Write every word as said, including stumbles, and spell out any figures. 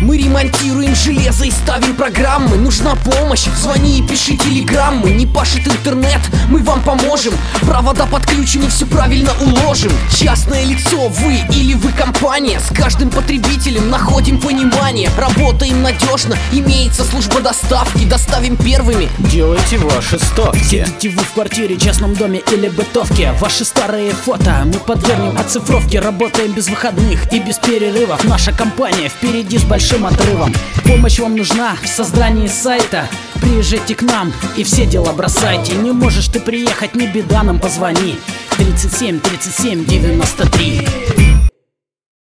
Мы ремонтируем железо и ставим программы. Нужна помощь, звони и пиши телеграммы. Не пашет интернет, мы вам поможем. Провода подключим и все правильно уложим. Частное лицо вы или вы компания. С каждым потребителем находим понимание. Работаем надежно, имеется служба доставки. Доставим первыми, делайте ваши ставки. Сидите вы в квартире, частном доме или бытовке. Ваши старые фото мы подвергнем оцифровке. Работаем без выходных и без перерывов. Наша компания впереди с большим отрывом. Помощь вам нужна в создании сайта? Приезжайте к нам и все дела бросайте. Не можешь ты приехать, не беда, нам позвони. Тридцать семь тридцать семь девяносто три.